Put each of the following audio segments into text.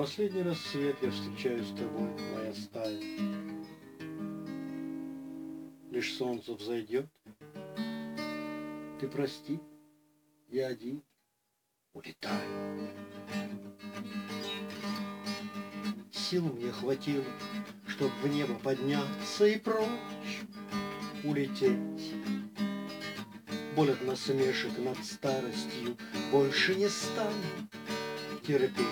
последний рассвет я встречаю с тобой, моя стая. Лишь солнце взойдет, ты прости, я один улетаю. Сил мне хватило, чтоб в небо подняться и прочь улететь. Боль от насмешек над старостью больше не стану терпеть.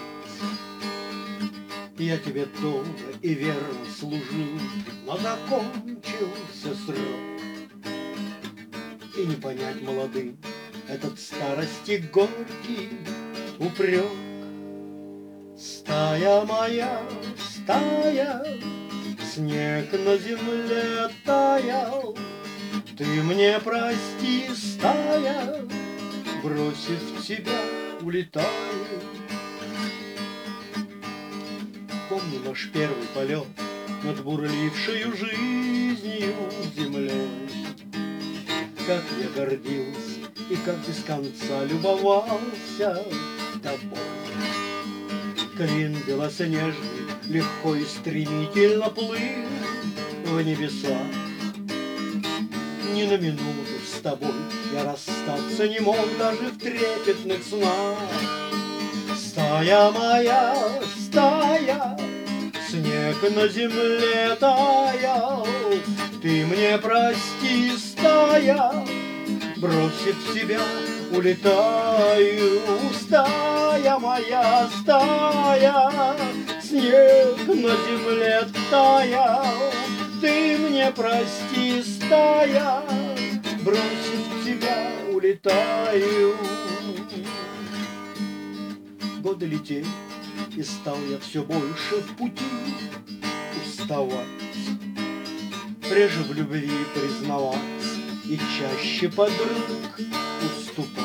Я тебе долго и верно служил, но закончился срок. И не понять молодым этот старости горький упрек. Стая моя, стая, снег на земле таял, ты мне прости, стая, бросив тебя, улетаю. Помню наш первый полет над бурлившею жизнью землей. Как я гордился и как без конца любовался тобой. Клин белоснежный легко и стремительно плыл в небеса. Ни на минуту с тобой я расстаться не мог даже в трепетных снах. Стая моя, стая, снег на земле таял, ты мне прости, стая, бросив себя, улетаю. Стая моя, стая, снег на земле таял, ты мне прости, стая, бросив тебя, улетаю. Годы летели, и стал я все больше в пути уставать. Реже в любви признаваться и чаще подруг уступать.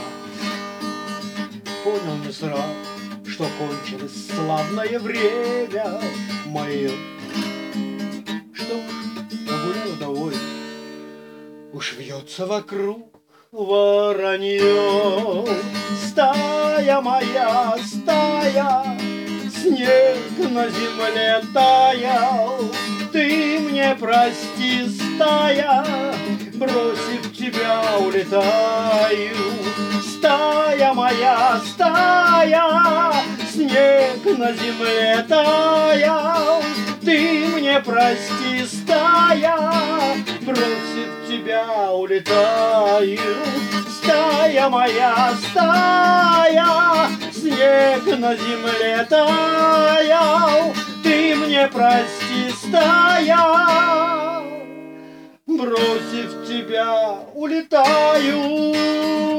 Понял не сразу, что кончилось славное время мое. Что ж, погуляла довольно, уж вьется вокруг воронье. Стая моя, стая, снег на земле таял, ты мне прости, стая, бросив тебя, улетаю. Стая моя, стая, снег на земле таял, ты мне прости, стая, бросив тебя, улетаю. Стая моя, стая, снег на земле таял, ты мне прости, стая, бросив тебя, улетаю.